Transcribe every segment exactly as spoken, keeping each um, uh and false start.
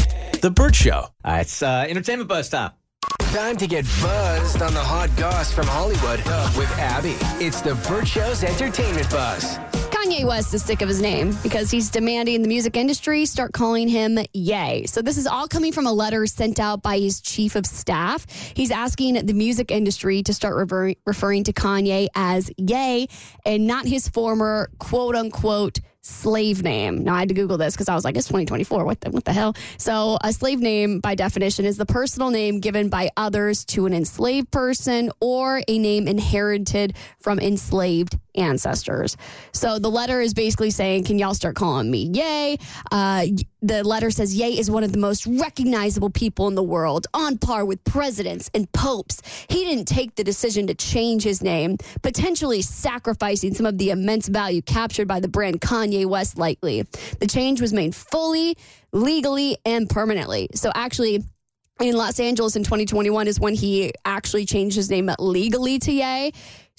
Hey, The Burt Show. All right, it's uh, entertainment buzz time. Time to get buzzed on the hot goss from Hollywood with Abby. It's the Burt Show's entertainment buzz. Kanye West is sick of his name because he's demanding the music industry start calling him Ye. So this is all coming from a letter sent out by his chief of staff. He's asking the music industry to start rever- referring to Kanye as Ye and not his former quote-unquote slave name. Now, I had to Google this because I was like, it's twenty twenty-four. What the, what the hell? So a slave name, by definition, is the personal name given by others to an enslaved person or a name inherited from enslaved ancestors. So the letter is basically saying, can y'all start calling me Ye? Uh, the letter says Ye is one of the most recognizable people in the world, on par with presidents and popes. He didn't take the decision to change his name, potentially sacrificing some of the immense value captured by the brand Kanye West lightly. The change was made fully, legally, and permanently. So actually, in Los Angeles in twenty twenty-one is when he actually changed his name legally to Ye.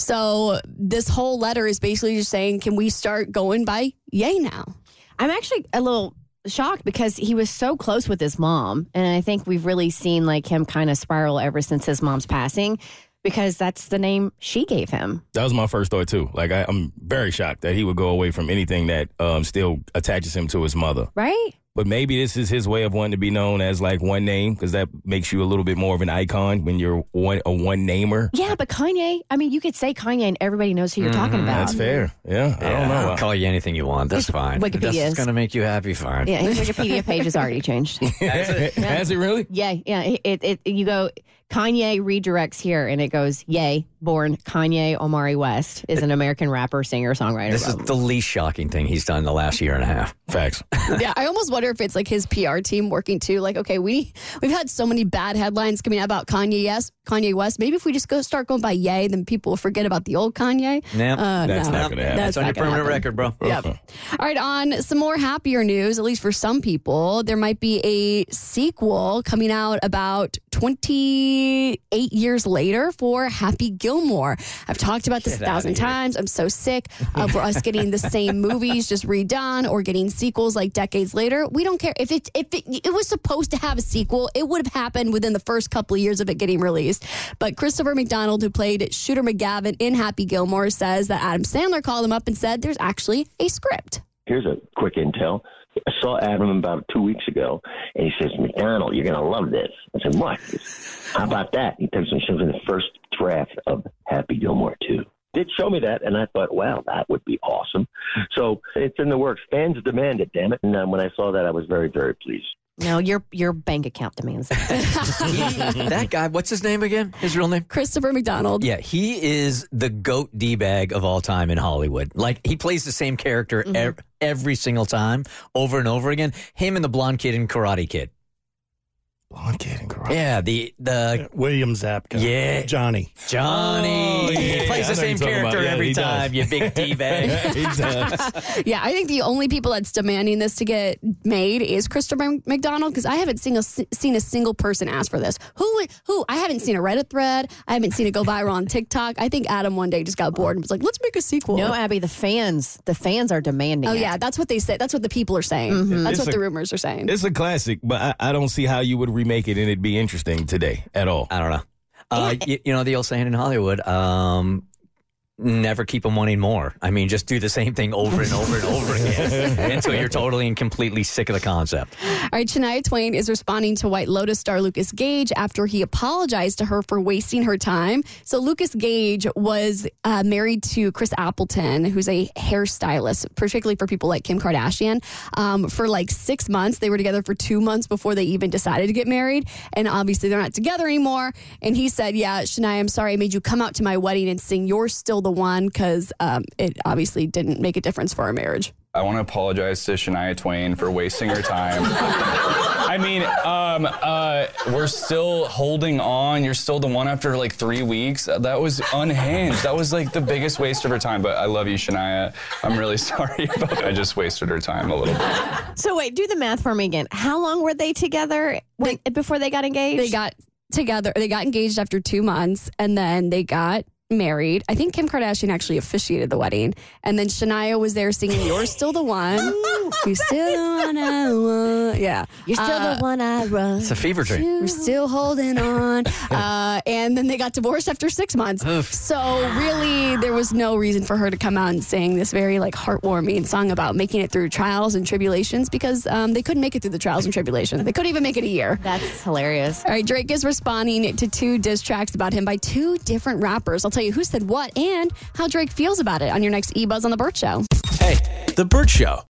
So this whole letter is basically just saying, can we start going by Ye now? I'm actually a little shocked because he was so close with his mom. And I think we've really seen like him kind of spiral ever since his mom's passing, because that's the name she gave him. That was my first thought, too. Like, I, I'm very shocked that he would go away from anything that um, still attaches him to his mother. Right? But maybe this is his way of wanting to be known as, like, one name, because that makes you a little bit more of an icon when you're one a one-namer. Yeah, but Kanye, I mean, you could say Kanye and everybody knows who you're mm-hmm. talking about. That's fair. Yeah, I yeah, don't know. I'll call you anything you want. That's fine. Wikipedia That's is going to make you happy, fine. Yeah, his Wikipedia page has already changed. Has it? Yeah. Has it really? Yeah, yeah. It, it, you go, Kanye redirects here, and it goes, Ye, born Kanye Omari West, is an American rapper, singer, songwriter. This is the least shocking thing he's done in the last year and a half. Facts. Yeah, I almost wonder if it's like his P R team working too. Like, okay, we we've had so many bad headlines coming out about Kanye yes, Kanye West. Maybe if we just go start going by Ye, then people will forget about the old Kanye. Yep. Uh, That's no, not going to happen. That's on your permanent happen. record, bro. Yep. All right, on some more happier news, at least for some people, there might be a sequel coming out about twenty-eight years later for Happy Gilmore. I've talked about this Get a thousand times. I'm so sick of us getting the same movies just redone or getting sequels like decades later. We don't care. If it if it, it was supposed to have a sequel, it would have happened within the first couple of years of it getting released. But Christopher McDonald, who played Shooter McGavin in Happy Gilmore, says that Adam Sandler called him up and said there's actually a script. Here's a quick intel. I saw Adam about two weeks ago, and he says, McDonald, you're going to love this. I said, what? He goes, how about that? He takes me shows in the first draft of Happy Gilmore two. Did show me that, and I thought, wow, that would be awesome. So it's in the works. Fans demand it, damn it. And um, when I saw that, I was very, very pleased. No, your your bank account demands it. That guy, what's his name again? His real name? Christopher McDonald. Yeah, he is the GOAT D-bag of all time in Hollywood. Like, he plays the same character mm-hmm. ev- every single time, over and over again. Him and the blonde kid in Karate Kid. Blonde kid in Karate. Yeah, the the William Zabka. Yeah, Johnny. Johnny. Oh, yeah. He plays I the know same you're talking character about. Yeah, every he time. does. You big D-bag. He does. Yeah, I think the only people that's demanding this to get made is Christopher McDonald, because I haven't seen a, seen a single person ask for this. Who? Who? I haven't seen a Reddit thread. I haven't seen it go viral on TikTok. I think Adam one day just got bored and was like, let's make a sequel. No, Abby, the fans, the fans are demanding Oh, it. yeah, that's what they say. That's what the people are saying. Mm-hmm. That's It's what a- the rumors are saying. It's a classic, but I, I don't see how you would remake it and it'd be interesting today at all. I don't know. Uh, you, you know the old saying in Hollywood, um, never keep them wanting more. I mean, just do the same thing over and over and over again until you're totally and completely sick of the concept. All right, Shania Twain is responding to White Lotus star Lucas Gage after he apologized to her for wasting her time. So Lucas Gage was uh, married to Chris Appleton, who's a hairstylist, particularly for people like Kim Kardashian, um, for like six months. They were together for two months before they even decided to get married. And obviously they're not together anymore. And he said, yeah, Shania, I'm sorry I made you come out to my wedding and sing You're Still the One, because um, it obviously didn't make a difference for our marriage. I want to apologize to Shania Twain for wasting her time. I mean, um, uh, we're still holding on. You're still the one after like three weeks. That was unhinged. That was like the biggest waste of her time. But I love you, Shania. I'm really sorry about it. I just wasted her time a little bit. So wait, do the math for me again. How long were they together when, before they got engaged? They got together. They got engaged after two months, and then they got married. I think Kim Kardashian actually officiated the wedding. And then Shania was there singing You're Still the One. You're still the one I want. Yeah. You're still Uh, the one I run. It's a fever dream. We're still holding on. Uh, and then they got divorced after six months. So really, there was no reason for her to come out and sing this very like heartwarming song about making it through trials and tribulations because um, they couldn't make it through the trials and tribulations. They couldn't even make it a year. That's hilarious. All right, Drake is responding to two diss tracks about him by two different rappers. I'll tell you who said what and how Drake feels about it on your next E-Buzz on The Burt Show. Hey, The Burt Show.